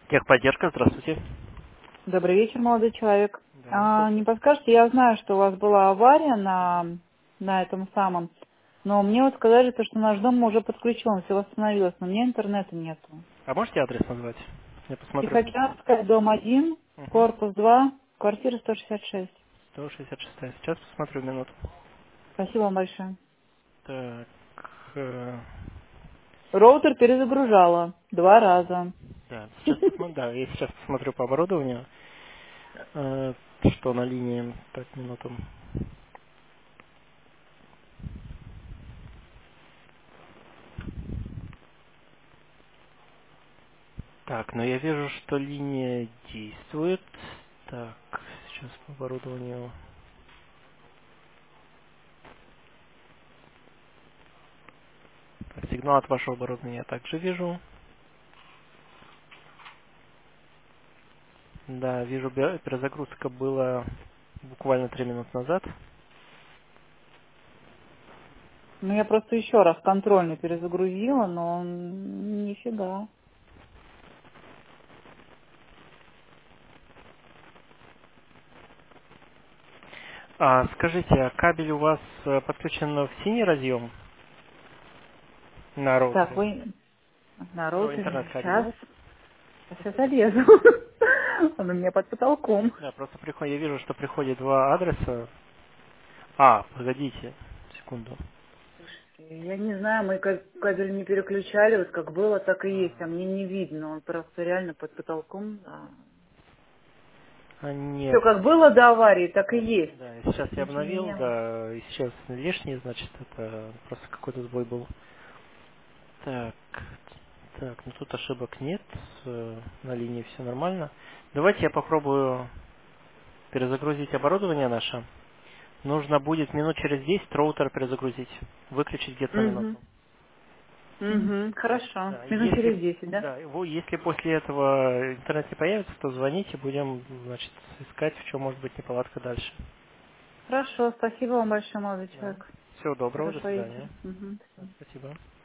Техподдержка, здравствуйте. Добрый вечер, молодой человек. Да, Не слушаю. подскажете, я знаю, что у вас была авария на этом самом, но мне вот сказали, то, что наш дом уже подключен, все восстановилось, но мне интернета нету. А можете адрес назвать? Я посмотрю. Тихоокеанская, дом 1, Угу. корпус 2, квартира 166. 166. Сейчас посмотрю минуту. Спасибо вам большое. Так, э, Роутер перезагружала 2 раза. да, сейчас посмотрю. Да, я сейчас посмотрю по оборудованию, э, что на линии. Так, минуту. Так, но я вижу, что линия действует. Так, сейчас по оборудованию. Так, сигнал от вашего оборудования я также вижу. Да, вижу, перезагрузка была буквально 3 минуты назад. Ну, я просто еще раз контрольно перезагрузила, но нифига. А скажите, а кабель у вас подключен в синий разъем на Так, роутере? вы на Ну, роутере интернет-кабель. сейчас. Сейчас я залезу. Он у меня под потолком. Да, просто я вижу, что приходит два адреса. А, погодите, секунду. Я не знаю, мы кабель не переключали, вот как было, так и есть, а Ага. мне не видно, он просто реально под потолком. А, Все нет. как было до аварии, так и есть. Да, сейчас я Ничего не обновил, менялось. да, и сейчас лишний, значит, это просто какой-то сбой был. Так, так, ну тут ошибок нет, на линии все нормально. Давайте я попробую перезагрузить оборудование наше. Нужно будет минут через 10 роутер перезагрузить. Выключить где-то на Угу. минуту. Угу. Да, Хорошо. да. Минут Если, через 10, да? да, если после этого интернет не появится, то звоните, будем, значит, искать, в чем может быть неполадка дальше. Хорошо, спасибо вам большое, молодой Да. человек. Всего доброго, до Хорошего вечера. свидания. Угу. Да, спасибо.